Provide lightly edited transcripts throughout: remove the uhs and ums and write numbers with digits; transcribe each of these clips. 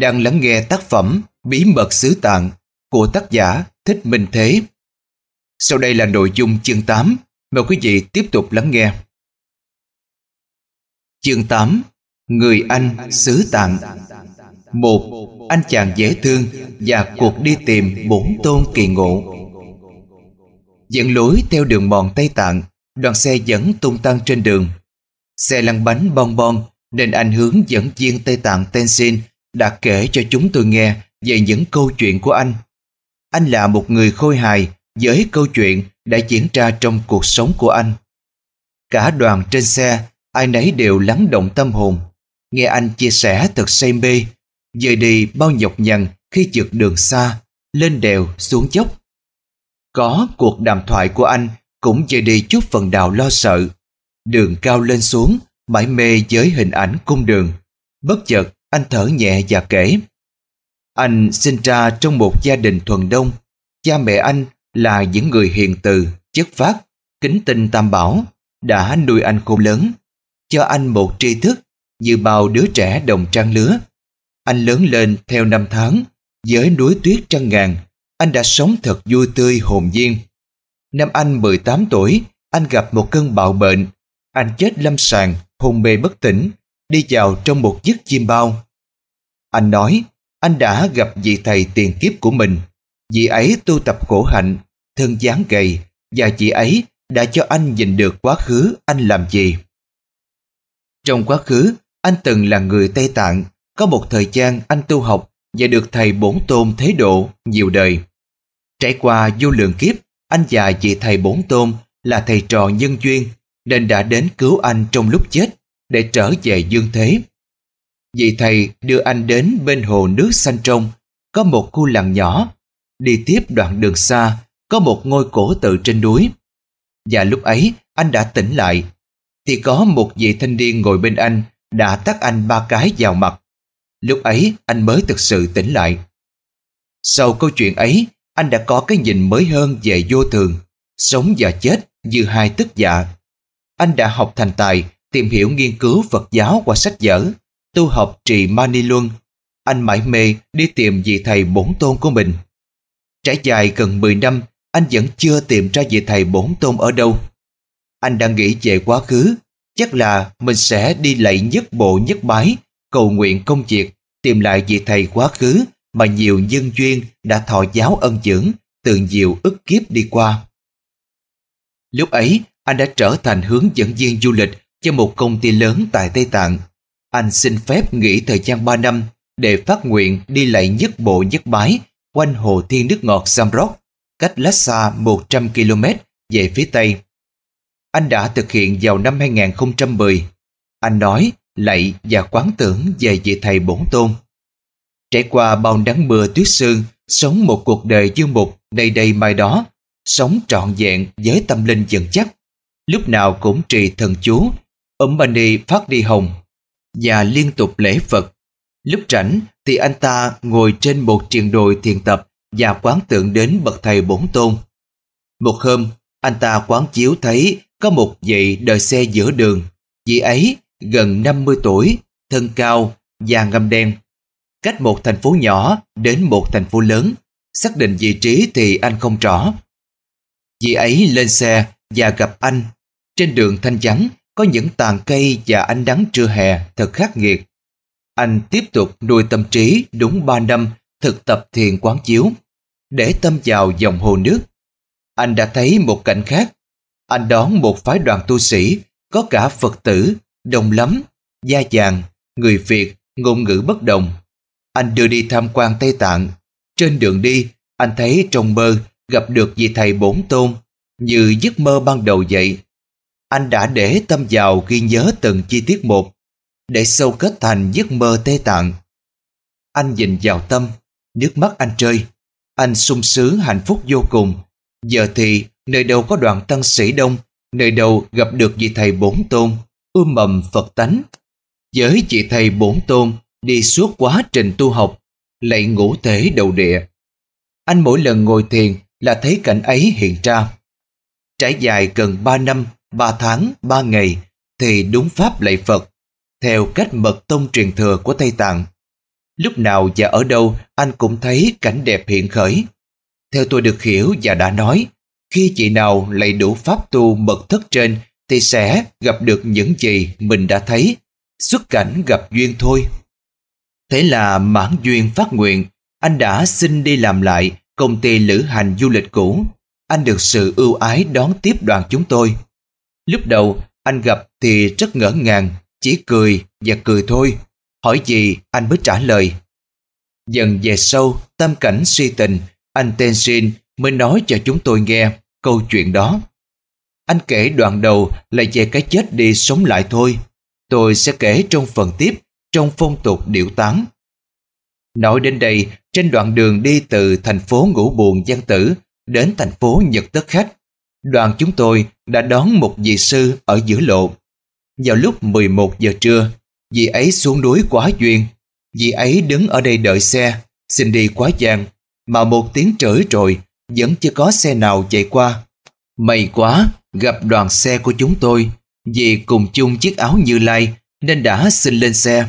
đang lắng nghe tác phẩm Bí mật xứ Tạng của tác giả Thích Minh Thế. Sau đây là nội dung chương 8. Mời quý vị tiếp tục lắng nghe. Chương 8. Người Anh xứ Tạng. 1. Anh chàng dễ thương và cuộc đi tìm bổn tôn kỳ ngộ. Dẫn lối theo đường mòn Tây Tạng, đoàn xe vẫn tung tăng trên đường. Xe lăn bánh bon bon nên anh hướng dẫn viên Tây Tạng Tenzin đã kể cho chúng tôi nghe về những câu chuyện của anh. Anh là một người khôi hài với câu chuyện đã diễn ra trong cuộc sống của anh. Cả đoàn trên xe, ai nấy đều lắng động tâm hồn, nghe anh chia sẻ thật say mê, dời đi bao nhọc nhằn khi vượt đường xa, lên đèo xuống dốc. Có cuộc đàm thoại của anh cũng dời đi chút phần nào lo sợ. Đường cao lên xuống, mải mê với hình ảnh cung đường. Bất chợt anh thở nhẹ và kể: anh sinh ra trong một gia đình thuần đông. Cha mẹ anh là những người hiền từ, chất phác, kính tinh tam bảo, đã nuôi anh khôn lớn, cho anh một tri thức như bao đứa trẻ đồng trang lứa. Anh lớn lên theo năm tháng, với núi tuyết trăng ngàn, anh đã sống thật vui tươi hồn nhiên. Năm anh 18 tuổi, anh gặp một cơn bạo bệnh. Anh chết lâm sàng, hôn mê bất tỉnh, đi vào trong một giấc chim bao. Anh nói anh đã gặp vị thầy tiền kiếp của mình. Vị ấy tu tập khổ hạnh, thân dáng gầy, và vị ấy đã cho anh nhìn được quá khứ anh làm gì. Trong quá khứ, anh từng là người Tây Tạng. Có một thời gian anh tu học và được thầy bổn tôn thế độ nhiều đời. Trải qua vô lượng kiếp, anh và vị thầy bổn tôn là thầy trò nhân duyên, nên đã đến cứu anh trong lúc chết để trở về dương thế. Vị thầy đưa anh đến bên hồ nước xanh trong, có một khu làng nhỏ. Đi tiếp đoạn đường xa, có một ngôi cổ tự trên núi. Và lúc ấy anh đã tỉnh lại, thì có một vị thanh niên ngồi bên anh đã tát anh 3 cái vào mặt. Lúc ấy anh mới thực sự tỉnh lại. Sau câu chuyện ấy, anh đã có cái nhìn mới hơn về vô thường, sống và chết như hai tức dạ. Anh đã học thành tài, tìm hiểu nghiên cứu Phật giáo qua sách vở, tu học trì Mani Luân. Anh mải mê đi tìm vị thầy bổn tôn của mình. Trải dài gần 10 năm, anh vẫn chưa tìm ra vị thầy bổn tôn ở đâu. Anh đang nghĩ về quá khứ, chắc là mình sẽ đi lạy nhất bộ nhất bái, cầu nguyện công việc, tìm lại vị thầy quá khứ mà nhiều nhân duyên đã thọ giáo ân dưỡng từ nhiều ức kiếp đi qua. Lúc ấy, anh đã trở thành hướng dẫn viên du lịch cho một công ty lớn tại Tây Tạng. Anh xin phép nghỉ thời gian 3 năm để phát nguyện đi lạy nhất bộ nhất bái quanh hồ thiên nước ngọt Samrock, cách Lhasa 100 km về phía Tây. Anh đã thực hiện vào năm 2010. Anh nói, lạy và quán tưởng về vị thầy bổn tôn. Trải qua bao nắng mưa tuyết sương, sống một cuộc đời dương mục đây đây mai đó, sống trọn vẹn với tâm linh vững chắc, lúc nào cũng trì thần chú Mani Phát Đi Hồng và liên tục lễ Phật. Lúc rảnh thì anh ta ngồi trên một triền đồi thiền tập và quán tưởng đến bậc thầy bổn tôn. Một hôm, anh ta quán chiếu thấy có một vị đợi xe giữa đường. Vị ấy gần 50 tuổi, thân cao, da ngăm đen. Cách một thành phố nhỏ đến một thành phố lớn, xác định vị trí thì anh không rõ. Vị ấy lên xe và gặp anh. Trên đường thanh vắng có những tàn cây và ánh nắng trưa hè thật khắc nghiệt. Anh tiếp tục nuôi tâm trí đúng 3 năm thực tập thiền quán chiếu, để tâm vào dòng hồ nước. Anh đã thấy một cảnh khác. Anh đón một phái đoàn tu sĩ, có cả Phật tử, đông lắm, da vàng, người Việt, ngôn ngữ bất đồng. Anh đưa đi tham quan Tây Tạng. Trên đường đi, anh thấy trong mơ gặp được vị thầy bổn tôn, như giấc mơ ban đầu vậy. Anh đã để tâm vào ghi nhớ từng chi tiết một, để sâu kết thành giấc mơ Tây Tạng. Anh nhìn vào tâm, nước mắt anh rơi. Anh sung sướng hạnh phúc vô cùng. Giờ thì nơi đâu có đoàn tăng sĩ đông, nơi đâu gặp được vị thầy bổn tôn, mầm Phật tánh. Với vị thầy bổn tôn đi suốt quá trình tu học, lạy ngũ thể đầu địa. Anh mỗi lần ngồi thiền là thấy cảnh ấy hiện ra. Trải dài gần 3 năm, 3 tháng, 3 ngày thì đúng pháp lạy Phật, theo cách mật tông truyền thừa của Tây Tạng. Lúc nào và ở đâu anh cũng thấy cảnh đẹp hiện khởi. Theo tôi được hiểu và đã nói, khi chị nào lạy đủ pháp tu mật thất trên thì sẽ gặp được những gì mình đã thấy, xuất cảnh gặp duyên thôi. Thế là mãn duyên phát nguyện, anh đã xin đi làm lại công ty lữ hành du lịch cũ. Anh được sự ưu ái đón tiếp đoàn chúng tôi. Lúc đầu anh gặp thì rất ngỡ ngàng, chỉ cười và cười thôi. Hỏi gì anh mới trả lời. Dần về sau, tâm cảnh si tình, anh Tenzin mới nói cho chúng tôi nghe câu chuyện đó. Anh kể đoạn đầu là về cái chết đi sống lại thôi. Tôi sẽ kể trong phần tiếp, trong phong tục điệu táng. Nói đến đây, trên đoạn đường đi từ thành phố Ngũ Buồn Giang Tử đến thành phố Nhật Tất Khách, đoàn chúng tôi đã đón một vị sư ở giữa lộ. Vào lúc 11 giờ trưa, vị ấy xuống núi quá duyên. Vị ấy đứng ở đây đợi xe, xin đi quá gian, mà một tiếng trởi trội vẫn chưa có xe nào chạy qua. May quá, gặp đoàn xe của chúng tôi, vì cùng chung chiếc áo Như Lai nên đã xin lên xe.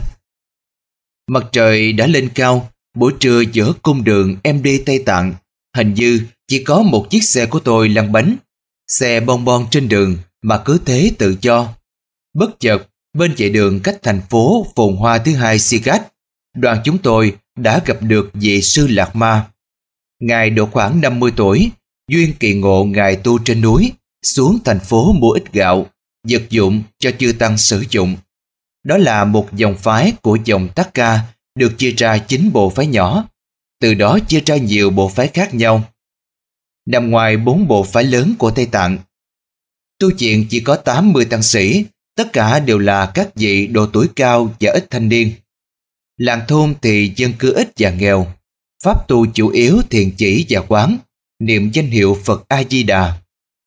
Mặt trời đã lên cao, buổi trưa giữa cung đường em đi Tây Tạng, hình như chỉ có một chiếc xe của tôi lăn bánh. Xe bon bon trên đường mà cứ thế tự do. Bất chợt, bên vệ đường cách thành phố phồn hoa thứ hai Sigat, đoàn chúng tôi đã gặp được vị sư Lạc Ma. Ngài độ khoảng 50 tuổi, duyên kỳ ngộ ngài tu trên núi, xuống thành phố mua ít gạo, vật dụng cho chư tăng sử dụng. Đó là một dòng phái của dòng Takka, được chia ra 9 bộ phái nhỏ, từ đó chia ra nhiều bộ phái khác nhau. Nằm ngoài 4 bộ phái lớn của Tây Tạng, tu viện chỉ có 80 tăng sĩ, tất cả đều là các vị độ tuổi cao và ít thanh niên. Làng thôn thì dân cư ít và nghèo, pháp tu chủ yếu thiền chỉ và quán, niệm danh hiệu Phật A-di-đà.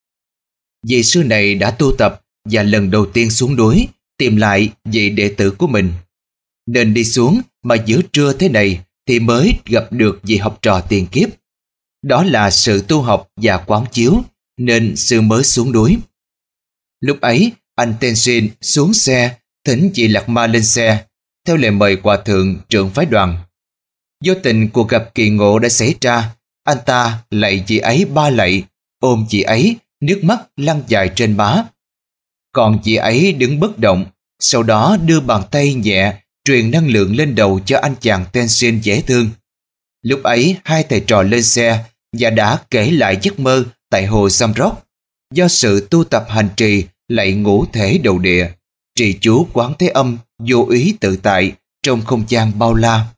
Vị sư này đã tu tập và lần đầu tiên xuống núi tìm lại vị đệ tử của mình, nên đi xuống mà giữa trưa thế này thì mới gặp được vị học trò tiền kiếp. Đó là sự tu học và quán chiếu, nên sư mới xuống núi. Lúc ấy, anh Tenzin xuống xe, thỉnh vị Lạc Ma lên xe, theo lời mời hòa thượng trưởng phái đoàn. Vô tình cuộc gặp kỳ ngộ đã xảy ra, anh ta lạy chị ấy 3 lạy, ôm chị ấy, nước mắt lăn dài trên má. Còn chị ấy đứng bất động, sau đó đưa bàn tay nhẹ truyền năng lượng lên đầu cho anh chàng Tenzin dễ thương. Lúc ấy hai thầy trò lên xe và đã kể lại giấc mơ tại hồ Samrock. Do sự tu tập hành trì lạy ngũ thể đầu địa, trì chú quán thế âm vô ý tự tại trong không gian bao la.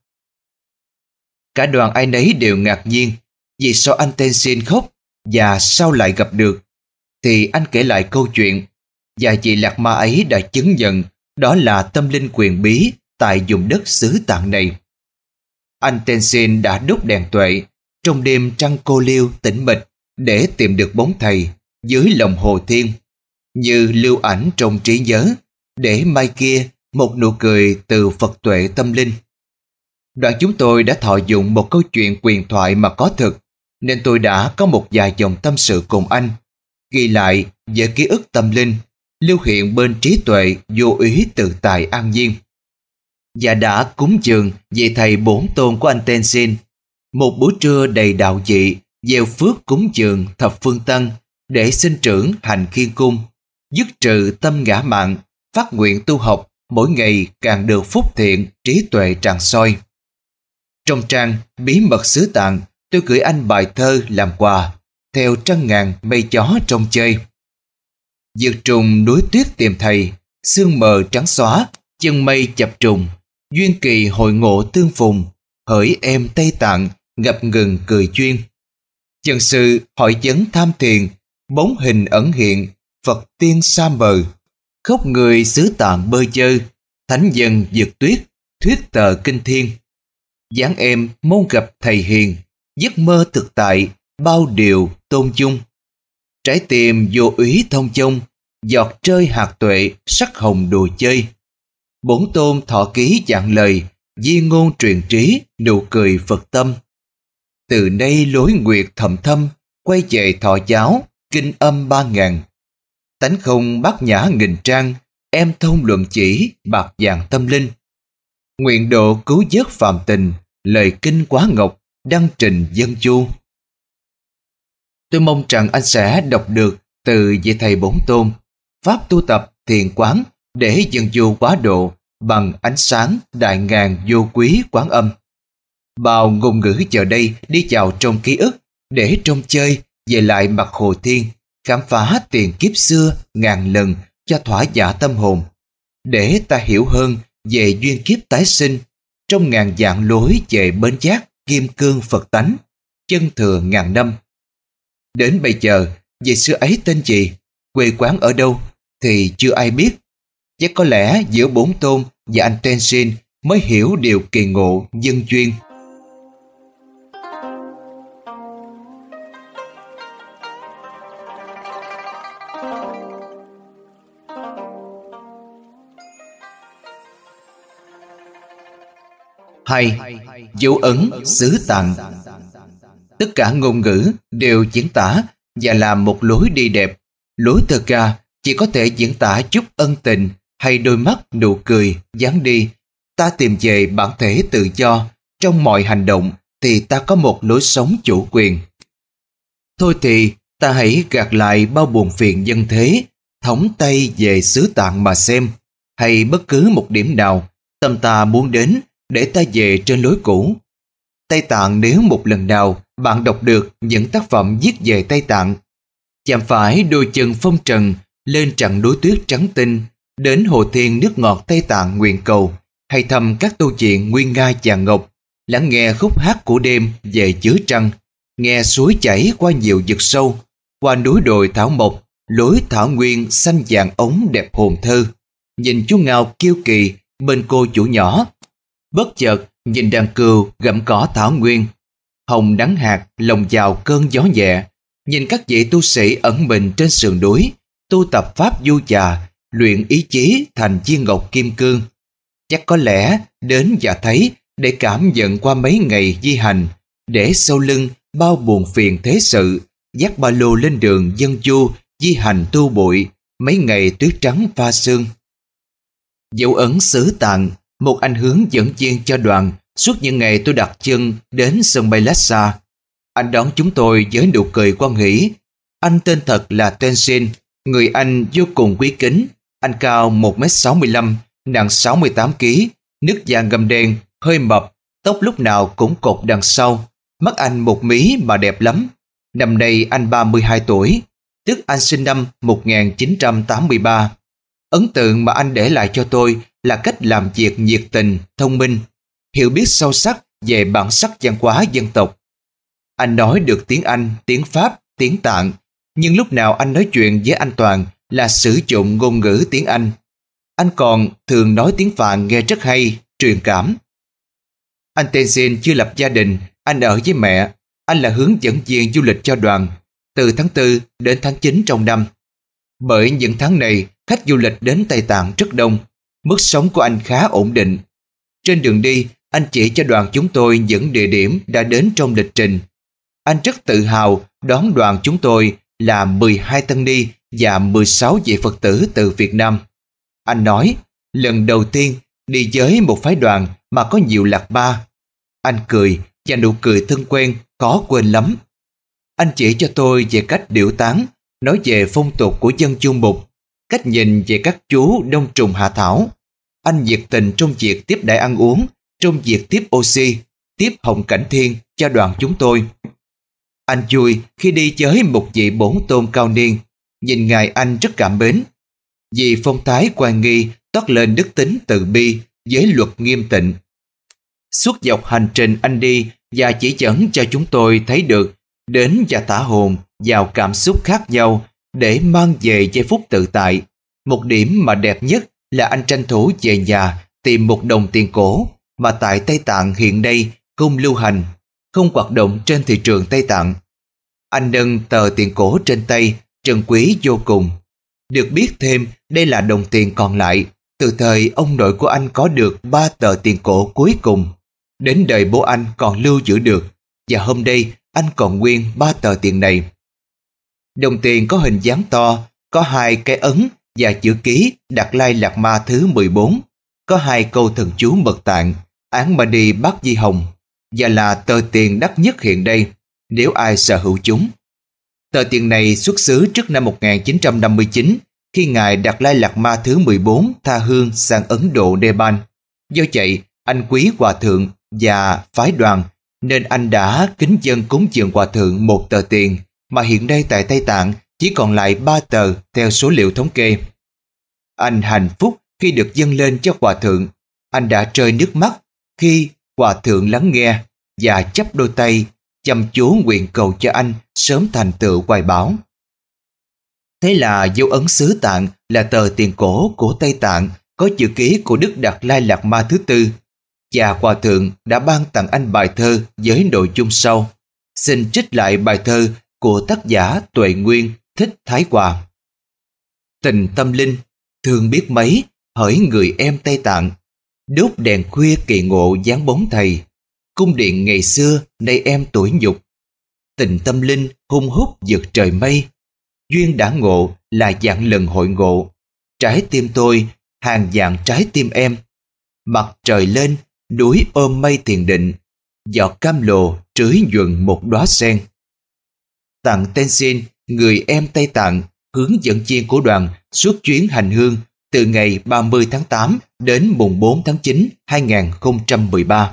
Cả đoàn ai nấy đều ngạc nhiên vì sao anh Tenzin khóc và sao lại gặp được. Thì anh kể lại câu chuyện, và vị Lạc Ma ấy đã chứng nhận đó là tâm linh quyền bí tại vùng đất xứ Tạng này. Anh Tenzin đã đốt đèn tuệ trong đêm trăng cô liêu tĩnh mịch để tìm được bóng thầy dưới lòng hồ thiên, như lưu ảnh trong trí nhớ, để mai kia một nụ cười từ Phật tuệ tâm linh. Đoàn chúng tôi đã thọ dụng một câu chuyện huyền thoại mà có thực, nên tôi đã có một vài dòng tâm sự cùng anh, ghi lại về ký ức tâm linh, lưu hiện bên trí tuệ vô ý tự tại an nhiên. Và đã cúng dường về thầy bổn tôn của anh Tenzin, một buổi trưa đầy đạo dị, gieo phước cúng dường thập phương tân để sinh trưởng hành khiên cung, dứt trừ tâm ngã mạn, phát nguyện tu học mỗi ngày càng được phúc thiện, trí tuệ tràn soi. Trong trang Bí mật xứ Tạng, tôi gửi anh bài thơ làm quà, theo trăng ngàn mây chó trong chơi. Vượt trùng núi tuyết tìm thầy, sương mờ trắng xóa, chân mây chập trùng, duyên kỳ hội ngộ tương phùng, hỡi em Tây Tạng, ngập ngừng cười duyên. Chân sư hỏi vấn tham thiền, bóng hình ẩn hiện, Phật tiên xa mờ, khóc người xứ Tạng bơ vơ, thánh dân vượt tuyết, thuyết tờ kinh thiên. Dáng em mong gặp thầy hiền, giấc mơ thực tại, bao điều tôn chung. Trái tim vô úy thông chung, giọt rơi hạt tuệ, sắc hồng đùa chơi. Bổn tôn thọ ký dặn lời, di ngôn truyền trí, nụ cười Phật tâm. Từ nay lối nguyệt thầm thâm, quay về thọ giáo, kinh âm 3000. Tánh không bát nhã nghìn trang, em thông luận chỉ, bạc vàng tâm linh. Nguyện độ cứu vớt phàm tình, lời kinh quá ngọc, đăng trình dân chu. Tôi mong rằng anh sẽ đọc được từ vị thầy Bổn Tôn, pháp tu tập thiền quán để dân du quá độ bằng ánh sáng đại ngàn vô quý quán âm. Bao ngôn ngữ giờ đây đi vào trong ký ức để trông chơi về lại mặt hồ thiên, khám phá tiền kiếp xưa ngàn lần cho thỏa dạ tâm hồn, để ta hiểu hơn về duyên kiếp tái sinh trong ngàn vạn lối về bến giác kim cương Phật tánh, chân thừa ngàn năm. Đến bây giờ, về xưa ấy tên gì, quê quán ở đâu thì chưa ai biết. Chắc có lẽ giữa Bổn Tôn và anh Tenzin mới hiểu điều kỳ ngộ nhân duyên. Hay, dấu ấn xứ Tạng. Tất cả ngôn ngữ đều diễn tả và làm một lối đi đẹp. Lối thơ ca chỉ có thể diễn tả chút ân tình hay đôi mắt nụ cười dáng đi. Ta tìm về bản thể tự do trong mọi hành động thì ta có một lối sống chủ quyền. Thôi thì ta hãy gạt lại bao buồn phiền dân thế, thõng tay về xứ Tạng mà xem, hay bất cứ một điểm nào tâm ta muốn đến để ta về trên lối cũ. Tây Tạng, nếu một lần nào bạn đọc được những tác phẩm viết về Tây Tạng, chạm phải đôi chân phong trần lên chặng núi tuyết trắng tinh, đến hồ thiên nước ngọt Tây Tạng nguyện cầu, hay thăm các tu viện Nguyên Nga Vàng Ngọc, lắng nghe khúc hát của đêm về chứa trăng, nghe suối chảy qua nhiều vực sâu, qua núi đồi thảo mộc, lối thảo nguyên xanh vàng ống đẹp hồn thơ, nhìn chú ngao kiêu kỳ bên cô chủ nhỏ, bất chợt nhìn đàn cừu gặm cỏ thảo nguyên, hồng đắng hạt lồng vào cơn gió nhẹ, nhìn các vị tu sĩ ẩn mình trên sườn núi, tu tập pháp du già, luyện ý chí thành viên ngọc kim cương. Chắc có lẽ đến và thấy để cảm nhận qua mấy ngày di hành, để sau lưng bao buồn phiền thế sự, dắt ba lô lên đường dân du di hành tu bụi mấy ngày tuyết trắng pha sương. Dấu ấn xứ Tạng, một anh hướng dẫn viên cho đoàn suốt những ngày tôi đặt chân đến sân bay Lhasa. Anh đón chúng tôi với nụ cười hoan hỉ. Anh tên thật là Tenzin, người Anh vô cùng quý kính. Anh cao 1m65, nặng 68 kg, nước da ngăm đen, hơi mập, tóc lúc nào cũng cột đằng sau. Mắt anh một mí mà đẹp lắm. Năm nay anh 32 tuổi, tức anh sinh năm 1983. Ấn tượng mà anh để lại cho tôi là cách làm việc nhiệt tình, thông minh, hiểu biết sâu sắc về bản sắc văn hóa dân tộc. Anh nói được tiếng Anh, tiếng Pháp, tiếng Tạng, nhưng lúc nào anh nói chuyện với anh Toàn là sử dụng ngôn ngữ tiếng Anh. Anh còn thường nói tiếng Phạn nghe rất hay, truyền cảm. Anh Tenzin chưa lập gia đình, anh ở với mẹ. Anh là hướng dẫn viên du lịch cho đoàn, từ tháng 4 đến tháng 9 trong năm. Bởi những tháng này, khách du lịch đến Tây Tạng rất đông, mức sống của anh khá ổn định. Trên đường đi, anh chỉ cho đoàn chúng tôi những địa điểm đã đến trong lịch trình. Anh rất tự hào đón đoàn chúng tôi là 12 tăng ni và 16 vị Phật tử từ Việt Nam. Anh nói, lần đầu tiên đi với một phái đoàn mà có nhiều lạc ba. Anh cười và nụ cười thân quen, khó quên lắm. Anh chỉ cho tôi về cách điệu tán, nói về phong tục của dân Chung Mục, cách nhìn về các chú đông trùng hạ thảo. Anh nhiệt tình trong việc tiếp đãi ăn uống, trong việc tiếp oxy, tiếp hồng cảnh thiên cho đoàn chúng tôi. Anh vui khi đi với một vị bổn tôn cao niên, nhìn ngài anh rất cảm mến. Vì phong thái oai nghi toát lên đức tính từ bi với luật nghiêm tịnh. Suốt dọc hành trình anh đi và chỉ dẫn cho chúng tôi thấy được đến và thả hồn vào cảm xúc khác nhau để mang về giây phút tự tại. Một điểm mà đẹp nhất là anh tranh thủ về nhà tìm một đồng tiền cổ mà tại Tây Tạng hiện nay không lưu hành, không hoạt động trên thị trường Tây Tạng. Anh nâng tờ tiền cổ trên tay, trân quý vô cùng. Được biết thêm đây là đồng tiền còn lại từ thời ông nội của anh có được 3 tờ tiền cổ cuối cùng. Đến đời bố anh còn lưu giữ được, và hôm nay anh còn nguyên 3 tờ tiền này. Đồng tiền có hình dáng to, có 2 cái ấn và chữ ký Đạt Lai Lạt Ma thứ 14, có 2 câu thần chú mật tạng Án Mani Bát Di Hồng và là tờ tiền đắt nhất hiện đây nếu ai sở hữu chúng. Tờ tiền này xuất xứ trước năm 1959 khi Ngài Đạt Lai Lạt Ma thứ 14 tha hương sang Ấn Độ Nepal. Do vậy, anh quý Hòa Thượng và phái đoàn nên anh đã kính dâng cúng dường Hòa Thượng 1 tờ tiền mà hiện nay tại Tây Tạng chỉ còn lại 3 tờ theo số liệu thống kê. Anh hạnh phúc khi được dâng lên cho Hòa Thượng. Anh đã rơi nước mắt khi Hòa Thượng lắng nghe và chắp đôi tay chăm chú nguyện cầu cho anh sớm thành tựu hoài bão. Thế là dấu ấn xứ Tạng là tờ tiền cổ của Tây Tạng có chữ ký của Đức Đạt Lai Lạt Ma thứ tư, và Hòa Thượng đã ban tặng anh bài thơ với nội dung sau. Xin trích lại bài thơ của tác giả Tuệ Nguyên Thích Thái Hòa. Tình tâm linh, thương biết mấy, hỡi người em Tây Tạng, đốt đèn khuya kỳ ngộ dáng bóng thầy, cung điện ngày xưa nay em tuổi nhục. Tình tâm linh hung hút vượt trời mây, duyên đã ngộ là vạn lần hội ngộ. Trái tim tôi hàng vạn trái tim em, mặt trời lên núi ôm mây thiền định, giọt cam lồ trưới nhuận một đóa sen. Tặng Tenzin, người em Tây Tạng, hướng dẫn viên của đoàn suốt chuyến hành hương từ ngày 30 tháng 8 đến mùng 4 tháng 9 2013.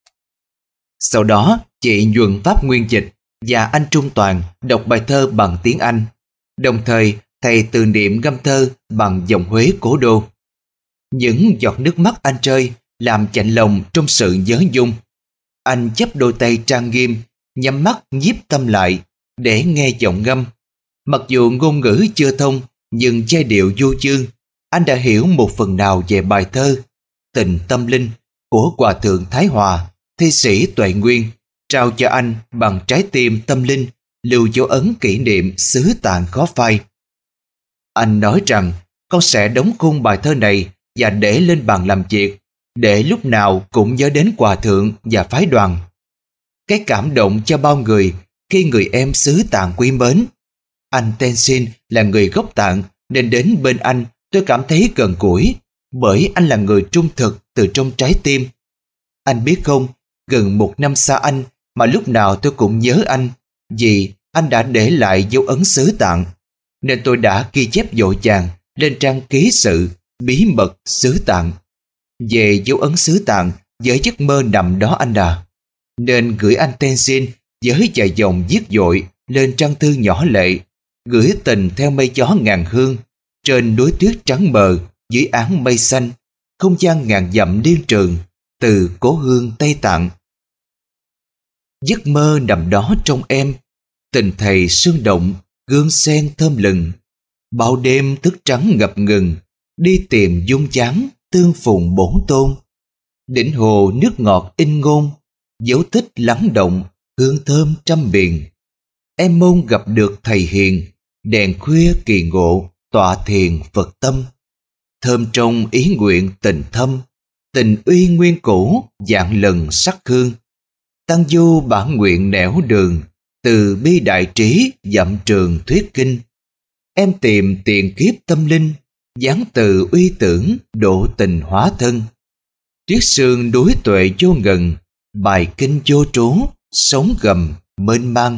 Sau đó, chị Nhuận Pháp Nguyên dịch và anh Trung Toàn đọc bài thơ bằng tiếng Anh. Đồng thời, thầy từ niệm ngâm thơ bằng dòng Huế cố đô. Những giọt nước mắt anh rơi làm chạnh lòng trong sự nhớ nhung. Anh chắp đôi tay trang nghiêm, nhắm mắt nhiếp tâm lại để nghe giọng ngâm. Mặc dù ngôn ngữ chưa thông, nhưng giai điệu du dương, anh đã hiểu một phần nào về bài thơ Tình Tâm Linh của Hòa Thượng Thái Hòa, thi sĩ Tuệ Nguyên, trao cho anh bằng trái tim tâm linh, lưu dấu ấn kỷ niệm xứ Tạng khó phai. Anh nói rằng con sẽ đóng khung bài thơ này và để lên bàn làm việc, để lúc nào cũng nhớ đến Hòa Thượng và phái đoàn. Cái cảm động cho bao người khi người em xứ Tạng quý mến. Anh Tenzin là người gốc Tạng nên đến bên anh tôi cảm thấy gần gũi, bởi anh là người trung thực từ trong trái tim. Anh biết không, gần 1 năm xa anh mà lúc nào tôi cũng nhớ anh, vì anh đã để lại dấu ấn xứ Tạng, nên tôi đã ghi chép vội vàng lên trang ký sự bí mật xứ Tạng về dấu ấn xứ Tạng với giấc mơ nằm đó anh à. Nên gửi anh Tenzin với vài dòng viết vội lên trang thư nhỏ lệ, gửi tình theo mây gió ngàn hương trên núi tuyết trắng mờ, dưới áng mây xanh, không gian ngàn dặm liên trường từ cố hương Tây Tạng. Giấc mơ nằm đó trong em, tình thầy sương động, gương sen thơm lừng, bao đêm thức trắng ngập ngừng, đi tìm dung dáng tương phùng bổn tôn. Đỉnh hồ nước ngọt in ngôn, dấu tích lắng động, hương thơm trăm miền. Em mong gặp được thầy hiền, đèn khuya kỳ ngộ, tọa thiền Phật tâm. Thơm trong ý nguyện tình thâm, tình uy nguyên cũ, vạn lần sắc hương. Tăng du bản nguyện nẻo đường, từ bi đại trí dặm trường thuyết kinh. Em tìm tiền kiếp tâm linh, giáng từ uy tưởng, độ tình hóa thân. Tuyết sương núi tuệ vô ngần, bài kinh vô trú, sống gầm mênh mang.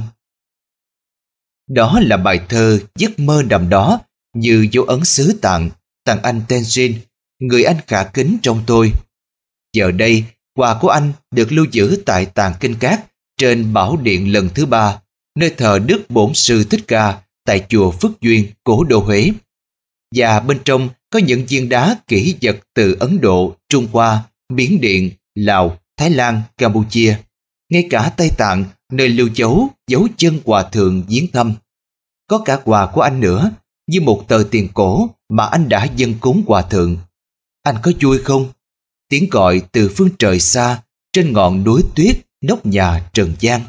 Đó là bài thơ giấc mơ nằm đó như dấu ấn xứ Tạng tặng anh Tenzin, người anh khả kính trong tôi. Giờ đây, quà của anh được lưu giữ tại Tàng Kinh Các trên Bảo Điện lần thứ 3, nơi thờ Đức Bổn Sư Thích Ca tại chùa Phước Duyên, cố đô Huế. Và bên trong có những viên đá kỷ vật từ Ấn Độ, Trung Hoa, Miến Điện, Lào, Thái Lan, Campuchia, ngay cả Tây Tạng, nơi lưu dấu chân Hòa Thượng viếng thăm. Có cả quà của anh nữa, như một tờ tiền cổ mà anh đã dâng cúng Hòa Thượng. Anh có vui không? Tiếng gọi từ phương trời xa, trên ngọn núi tuyết, nóc nhà Trần gian.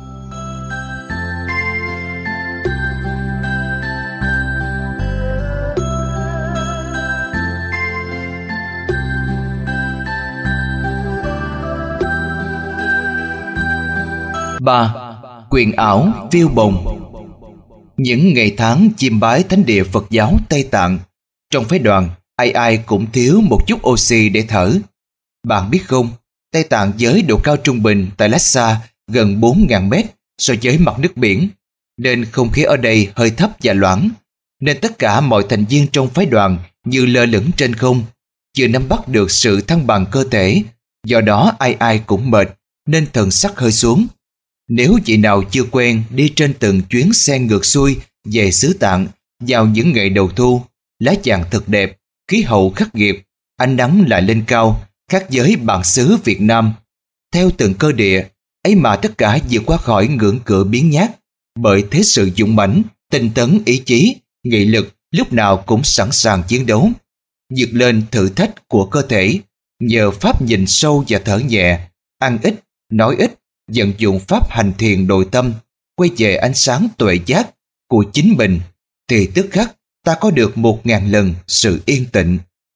Ba, quyền ảo phiêu bồng. Những ngày tháng chiêm bái thánh địa Phật giáo Tây Tạng, trong phái đoàn, Ai ai cũng thiếu một chút oxy để thở. Bạn biết không, Tây Tạng với độ cao trung bình tại Lhasa gần 4.000 mét so với mặt nước biển, nên không khí ở đây hơi thấp và loãng, nên tất cả mọi thành viên trong phái đoàn như lơ lửng trên không, chưa nắm bắt được sự thăng bằng cơ thể. Do đó ai ai cũng mệt, nên thần sắc hơi xuống. Nếu chị nào chưa quen đi trên từng chuyến xe ngược xuôi về xứ Tạng vào những ngày đầu thu, lá vàng thật đẹp, khí hậu khắc nghiệt, ánh nắng lại lên cao, khác với bản xứ Việt Nam. Theo từng cơ địa, ấy mà tất cả vượt qua khỏi ngưỡng cửa biến nhát, bởi thế sự dũng mãnh, tinh tấn ý chí, nghị lực lúc nào cũng sẵn sàng chiến đấu, vượt lên thử thách của cơ thể, nhờ pháp nhìn sâu và thở nhẹ, ăn ít, nói ít, vận dụng pháp hành thiền nội tâm, quay về ánh sáng tuệ giác của chính mình, thì tức khắc ta có được 1.000 lần sự yên tĩnh.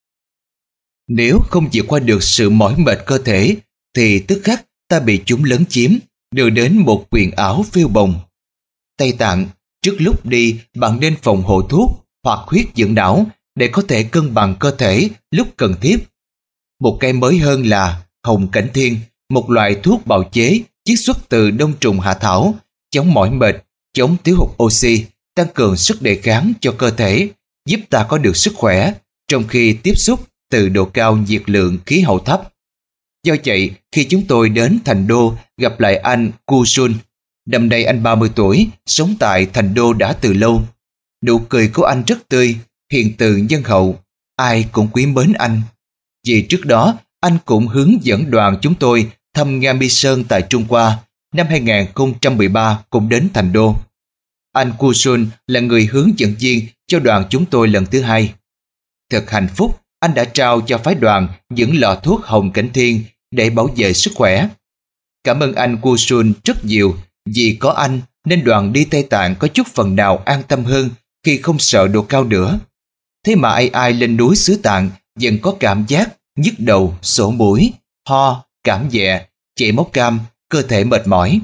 Nếu không vượt qua được sự mỏi mệt cơ thể, thì tức khắc ta bị chúng lấn chiếm, đưa đến một quyền ảo phiêu bồng. Tây Tạng, trước lúc đi bạn nên phòng hộ thuốc hoặc huyết dưỡng não để có thể cân bằng cơ thể lúc cần thiết. Một cái mới hơn là hồng cảnh thiên, một loại thuốc bào chế chiết xuất từ đông trùng hạ thảo, chống mỏi mệt, chống thiếu hụt oxy, tăng cường sức đề kháng cho cơ thể, giúp ta có được sức khỏe trong khi tiếp xúc từ độ cao nhiệt lượng khí hậu thấp. Do vậy, khi chúng tôi đến Thành Đô gặp lại anh Kusun, năm nay anh 30 tuổi, sống tại Thành Đô đã từ lâu. Nụ cười của anh rất tươi, hiền từ nhân hậu, ai cũng quý mến anh. Vì trước đó, anh cũng hướng dẫn đoàn chúng tôi thăm Nga Mi Sơn tại Trung Hoa, năm 2013 cũng đến Thành Đô. Anh Kusun là người hướng dẫn viên cho đoàn chúng tôi lần thứ hai. Thật hạnh phúc, anh đã trao cho phái đoàn những lọ thuốc hồng cảnh thiên để bảo vệ sức khỏe. Cảm ơn anh Kusun rất nhiều, vì có anh nên đoàn đi Tây Tạng có chút phần nào an tâm hơn khi không sợ độ cao nữa. Thế mà ai lên núi xứ Tạng vẫn có cảm giác nhức đầu, sổ mũi, ho, cảm dạ, chảy máu cam, cơ thể mệt mỏi.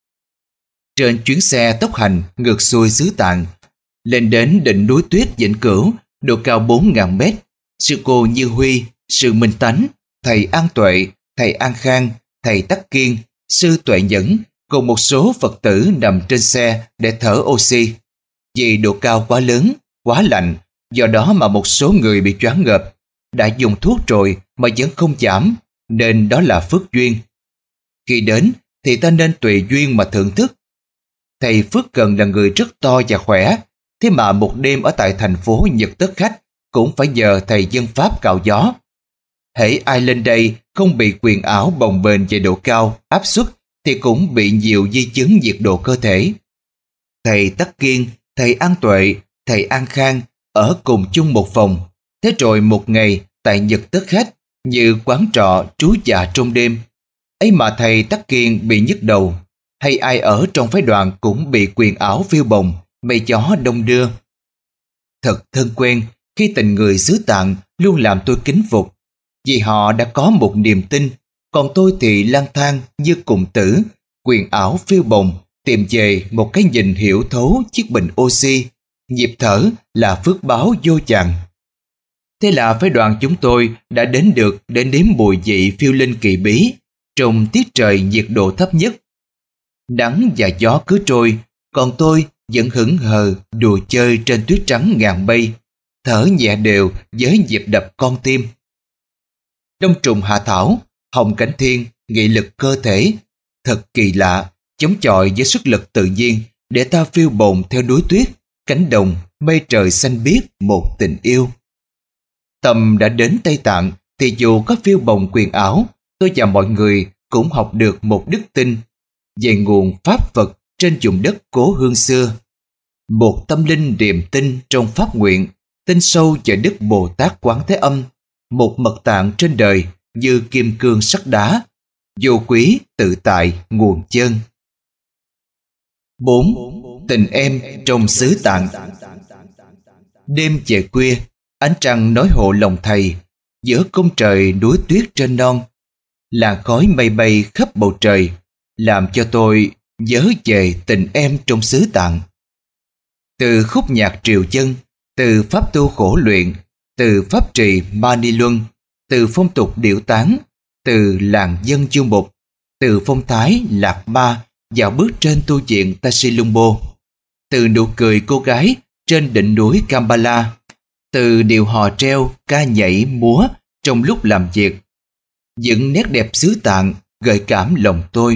Trên chuyến xe tốc hành ngược xuôi xứ Tạng, lên đến đỉnh núi tuyết Vĩnh Cửu, độ cao 4.000 mét, sư cô Như Huy, sư Minh Tánh, thầy An Tuệ, thầy An Khang, thầy Tắc Kiên, sư Tuệ Nhẫn cùng một số Phật tử nằm trên xe để thở oxy. Vì độ cao quá lớn, quá lạnh, do đó mà một số người bị choáng ngợp. Đã dùng thuốc rồi mà vẫn không giảm, nên đó là phước duyên. Khi đến thì ta nên tùy duyên mà thưởng thức. Thầy Phước Cần là người rất to và khỏe, thế mà một đêm ở tại thành phố Nhật Tất Khách cũng phải nhờ thầy dân Pháp cạo gió. Hễ ai lên đây không bị quyền ảo bồng bềnh về độ cao, áp suất thì cũng bị nhiều di chứng nhiệt độ cơ thể. Thầy Tắc Kiên, thầy An Tuệ, thầy An Khang ở cùng chung một phòng. Thế rồi một ngày tại Nhật Tất Khách như quán trọ trú dạ trong đêm. Ấy mà thầy Tắc Kiên bị nhức đầu, hay ai ở trong phái đoàn cũng bị quyền ảo phiêu bồng, mây gió đông đưa. Thật thân quen khi tình người xứ Tạng luôn làm tôi kính phục, vì họ đã có một niềm tin, còn tôi thì lang thang như cùng tử, quyền ảo phiêu bồng, tìm về một cái nhìn hiểu thấu chiếc bình oxy, nhịp thở là phước báo vô vàn. Thế là phái đoàn chúng tôi đã đến được để nếm mùi vị phiêu linh kỳ bí trong tiết trời nhiệt độ thấp nhất. Nắng và gió cứ trôi, còn tôi vẫn hững hờ đùa chơi trên tuyết trắng ngàn mây, thở nhẹ đều với nhịp đập con tim. Đông trùng hạ thảo, hồng cảnh thiên, nghị lực cơ thể, thật kỳ lạ, chống chọi với sức lực tự nhiên để ta phiêu bồng theo núi tuyết, cánh đồng, mây trời xanh biếc một tình yêu. Tâm đã đến Tây Tạng thì dù có phiêu bồng quyền ảo, tôi và mọi người cũng học được một đức tin về nguồn pháp Phật trên vùng đất cố hương xưa. Một tâm linh điềm tin trong pháp nguyện, tin sâu vào Đức Bồ Tát Quán Thế Âm, một mật tạng trên đời như kim cương sắt đá, vô quý tự tại nguồn chân. 4. Tình em trong xứ Tạng. Đêm về khuya, ánh trăng nói hộ lòng thầy, giữa cung trời núi tuyết trên non, làn khói mây bay khắp bầu trời, làm cho tôi nhớ về tình em trong xứ Tạng. Từ khúc nhạc triều dân, từ pháp tu khổ luyện, từ pháp trì Mani Luân, từ phong tục điệu tán, từ làng dân chương bục, từ phong thái lạc ma dạo bước trên tu viện Tasilumbo, từ nụ cười cô gái trên đỉnh núi Kambala, từ điệu hò treo, ca nhảy, múa trong lúc làm việc. Những nét đẹp xứ Tạng gợi cảm lòng tôi.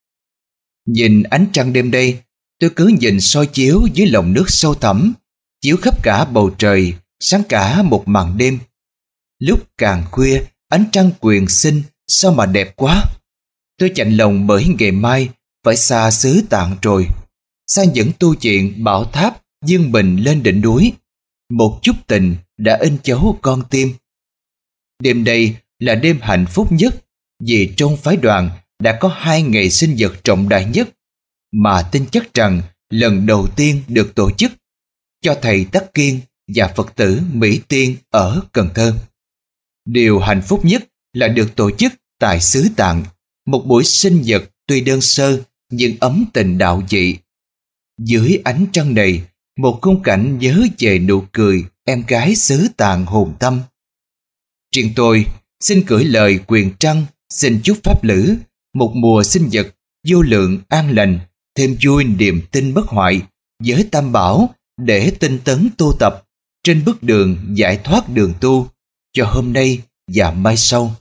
Nhìn ánh trăng đêm đây, tôi cứ nhìn soi chiếu dưới lòng nước sâu thẳm, chiếu khắp cả bầu trời, sáng cả một màn đêm. Lúc càng khuya, ánh trăng quyền sinh sao mà đẹp quá. Tôi chạnh lòng bởi ngày mai phải xa xứ Tạng rồi, xa những tu viện bảo tháp dương bình lên đỉnh núi. Một chút tình đã in dấu con tim. Đêm đây là đêm hạnh phúc nhất, vì trong phái đoàn đã có 2 ngày sinh nhật trọng đại nhất mà tin chắc rằng lần đầu tiên được tổ chức cho thầy Tắc Kiên và Phật tử Mỹ Tiên ở Cần Thơ. Điều hạnh phúc nhất là được tổ chức tại xứ Tạng, một buổi sinh nhật tuy đơn sơ nhưng ấm tình đạo dị. Dưới ánh trăng này, một khung cảnh nhớ về nụ cười em gái xứ Tạng hồn tâm. Riêng tôi xin gửi lời quyền trăng, xin chúc pháp lữ một mùa sinh nhật vô lượng an lành, thêm vui niềm tin bất hoại với Tam Bảo, để tinh tấn tu tập trên bước đường giải thoát đường tu cho hôm nay và mai sau.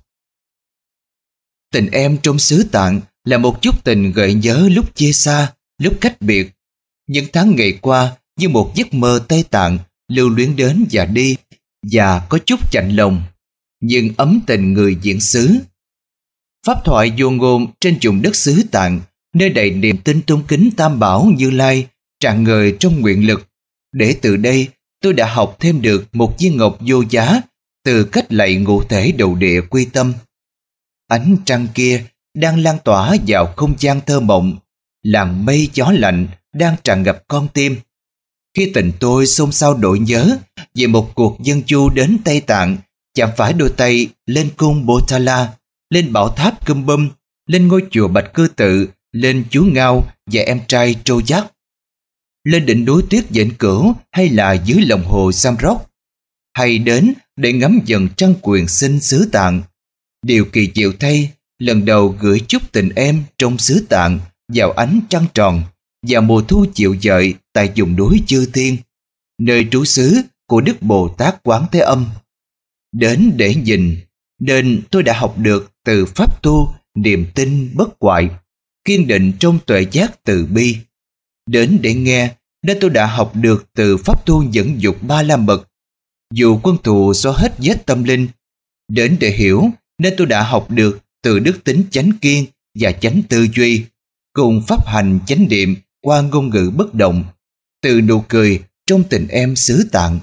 Tình em trong xứ Tạng là một chút tình gợi nhớ lúc chia xa, lúc cách biệt. Những tháng ngày qua như một giấc mơ Tây Tạng lưu luyến đến và đi, và có chút chạnh lòng, nhưng ấm tình người diễn xứ. Pháp thoại vô ngôn trên vùng đất xứ Tạng, nơi đầy niềm tin tôn kính Tam Bảo Như Lai, tràn ngời trong nguyện lực. Để từ đây tôi đã học thêm được một viên ngọc vô giá từ cách lạy ngũ thể đầu địa quy tâm. Ánh trăng kia đang lan tỏa vào không gian thơ mộng, làn mây gió lạnh đang tràn ngập con tim. Khi tình tôi xôn xao đội nhớ về một cuộc dân chu đến Tây Tạng, chạm phải đôi tay lên cung Botala, lên bảo tháp Cơm Bum, lên ngôi chùa Bạch Cư Tự, lên chú Ngao và em trai Trô Giác, lên đỉnh núi tuyết Vĩnh Cửu hay là dưới lòng hồ Samrock, hay đến để ngắm dần trăng quyền sinh xứ Tạng. Điều kỳ diệu thay, lần đầu gửi chúc tình em trong xứ Tạng vào ánh trăng tròn và mùa thu dịu dợi tại vùng núi Chư Thiên, nơi trú xứ của Đức Bồ Tát Quán Thế Âm. Đến để nhìn, nên tôi đã học được từ pháp tu niềm tin bất hoại, kiên định trong tuệ giác từ bi. Đến để nghe, nên tôi đã học được từ pháp tu nhẫn dục Ba La Mật, dù quân thù xóa hết vết tâm linh. Đến để hiểu, nên tôi đã học được từ đức tính chánh kiên và chánh tư duy, cùng pháp hành chánh niệm qua ngôn ngữ bất động, từ nụ cười trong tình em xứ Tạng.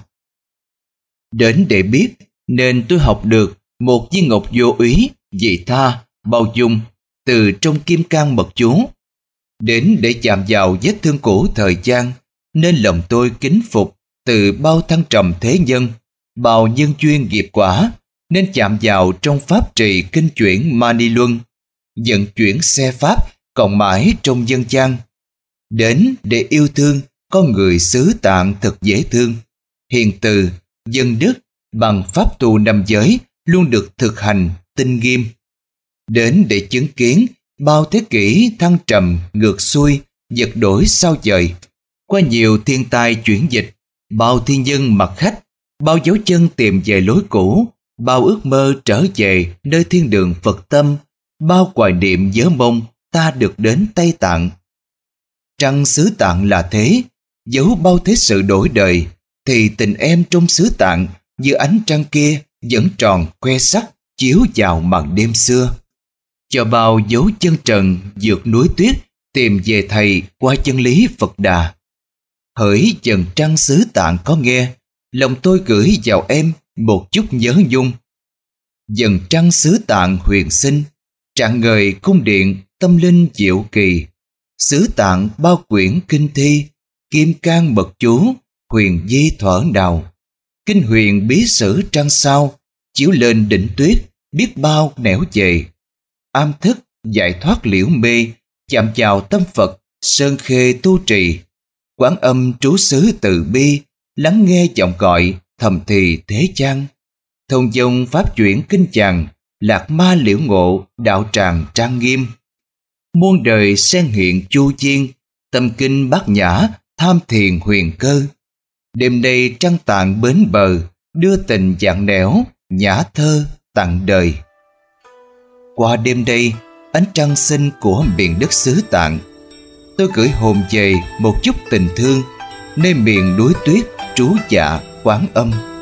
Đến để biết, nên tôi học được một viên ngọc vô úy, vị tha, bao dung từ trong kim cang mật chú. Đến để chạm vào vết thương cũ thời gian, nên lòng tôi kính phục từ bao thăng trầm thế nhân, bao nhân duyên nghiệp quả, nên chạm vào trong pháp trì kinh chuyển Mani Luân, vận chuyển xe pháp còn mãi trong dân gian. Đến để yêu thương con người xứ Tạng thật dễ thương, hiền từ, dân đức, bằng pháp tu năm giới luôn được thực hành tinh nghiêm. Đến để chứng kiến bao thế kỷ thăng trầm ngược xuôi, vật đổi sao dời, qua nhiều thiên tai chuyển dịch, bao thiên nhân mặc khách, bao dấu chân tìm về lối cũ, bao ước mơ trở về nơi thiên đường Phật tâm, bao hoài niệm nhớ mong ta được đến Tây Tạng. Trăng xứ Tạng là thế, dấu bao thế sự đổi đời, thì tình em trong xứ Tạng như ánh trăng kia vẫn tròn khoe sắc chiếu vào màn đêm xưa. Cho bao dấu chân trần vượt núi tuyết, tìm về thầy qua chân lý Phật Đà. Hỡi dần trăng xứ Tạng có nghe, lòng tôi gửi vào em một chút nhớ nhung. Dần trăng xứ Tạng huyền sinh, tràn ngời cung điện tâm linh diệu kỳ. Xứ Tạng bao quyển kinh thi, kim cang mật chú, huyền di thuở nào. Kinh huyền bí sử trăng sao, chiếu lên đỉnh tuyết, biết bao nẻo về. Am thức giải thoát liễu mê, chạm vào tâm Phật, sơn khê tu trì. Quán âm trú xứ từ bi, lắng nghe giọng gọi, thầm thì thế gian. Thông dong pháp chuyển kinh chàng, lạc ma liễu ngộ, đạo tràng trang nghiêm. Muôn đời sen hiện chu chiên, tâm kinh bát nhã, tham thiền huyền cơ. Đêm nay trăng tạng bến bờ, đưa tình dạng nẻo, nhã thơ tặng đời. Qua đêm đây, ánh trăng xinh của miền đất xứ Tạng, tôi gửi hồn về một chút tình thương, nơi miền núi tuyết trú dạ Quán Âm.